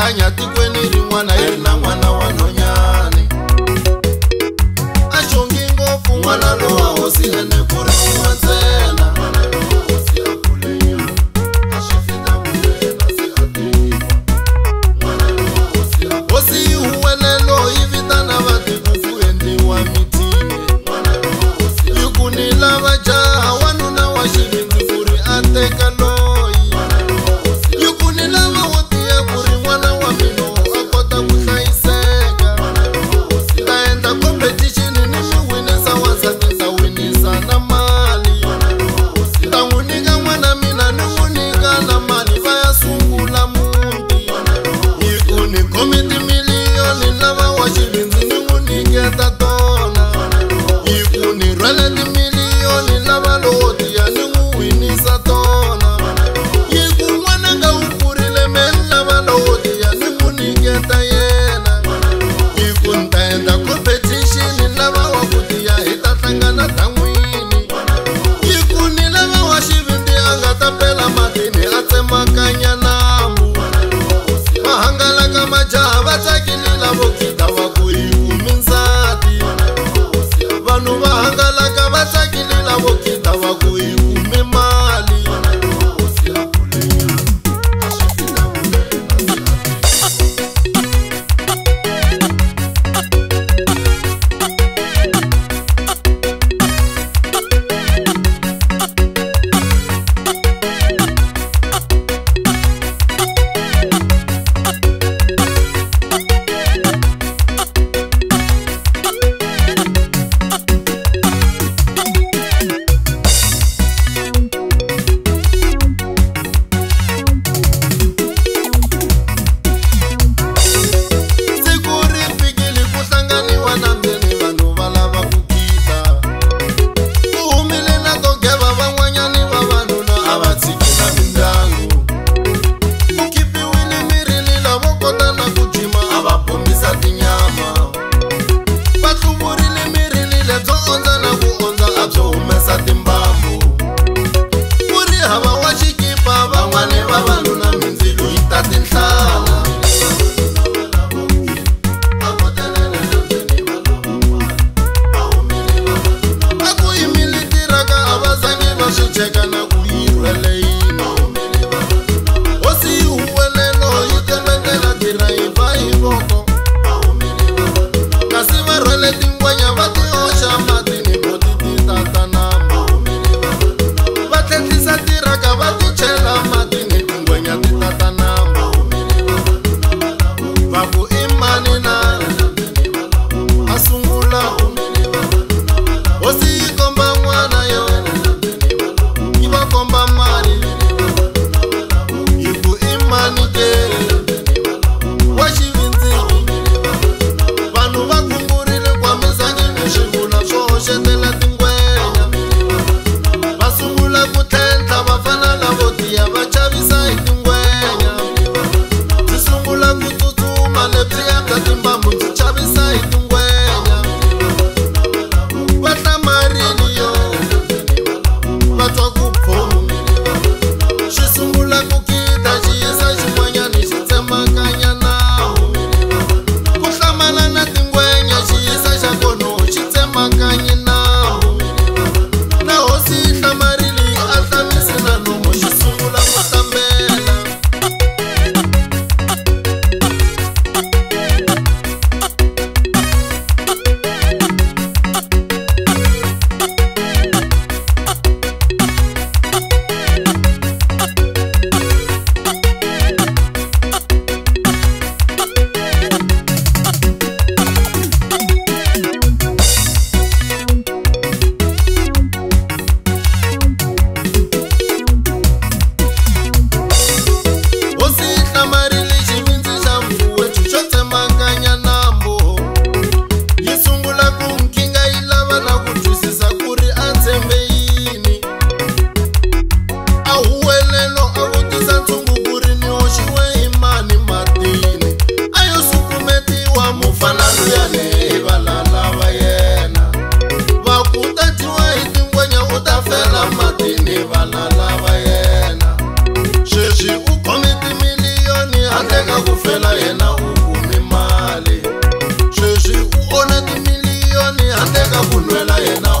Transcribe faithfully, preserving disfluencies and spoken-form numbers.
hanya tikweni rin'wana i ri na n'wana wa nhonyani a xongi ngopfu n'wana lowa hosi ene ku ri un'we ntsena hosi yi huwelelo yi vitana vatikufu endliwa mitini yi ku ni lava jaha wanuna wa xivindzi ku ri a teka loyi yi ku ni lava wo tiya ku ri n'wana wa mina a kota ku hlayiseka ta endla competition ni mi winisa wansati ta winisa na mali ta n'wi nyika n'wana mina ni n'wi nyika na mali va ya sungula muti yi ku ni khome timiliyoni lava wa xivindzi ni n'wi nyiketa tona yi ku ni rhwele timiliyoni lava lowo tiya ni n'wi winisa tona yi ku n'wana nga wu kurile meni lava lowo tiya ni n'wi nyiketa yena yi ku ni ta endla competition lava wa ku tiya hi ta hlangana dan'wini yi ku ni lava wa xivindzi a nga ta pela matini a tsemakanya nambu va hangalaka majaha va tsakile lavo khida va ku yi kumi nsati vanhu va hangalaka va tsakile lavo khida va ku yi kumi mali siku ri fikile ku hlanganiwa na mbeni vanhu va lava ku khida ku humile na to geva van'wanyani va vanuna a va tshikela mindyangu ku khipiwile mirini lavo kota na ku jima a va bombisa tinyama va hluvurile mirini lebyo ondza na ku ondza a byo humesa timbambu ku ri hava wa xikipa van'wani va vanuna mindzilo yi ta tinhlana a ku yimile tiraka a va zangi va swi cheka na ku yi rhwele yini hosi yi huwelelo yi temetela dirayivha hi voko kasi va rhwele tingwenya va ti hoxa matini boti ti tata nambu va tlhetlisa tiraka va ti chela matini tingwenya ti tata nambu va ku i mani na a sungula hosi yi komba n'wana yona yi va komba mali yi ku i mani ke wa xivindzini vanhu va khumburile kwamisanyini swivula swo hoxetela tingwenya va sungula ku tlhentlha vafana lavo tiya va chavisa hi tingwenya byi sungula ku tsutsuma lebyiya bya timbambu byi chavisa hi tingwenya va hlamarini yo va twa ku phomu xi sungula ku khida xi yisa xin'wanyani xi tsemakanya nawu ku hlamala na tingwenya xi yisa xa kono xi tsemakanyi nawu na hosi yi hlamarile a hlamisi na nomo xi sungula ku hlambela hosi yi hlamarile xivindzi xa mfuwetu xo tsemakanya nambu yi sungula ku nkhinga yi lava na ku twisisa ku ri a tshembe yini a huwelelo a vutisa ntshungu ku ri ni hoxiwe hi mani matini a yo sukumetiwa mufana luyani hi valala va yena va ku ta dyiwa hi tingwenya u ta fela matini valala va yena sweswi u khome timiliyoni handle ka ka ku fela yena u kume mali sweswi u ona timiliyoni handle ka ku nwela yena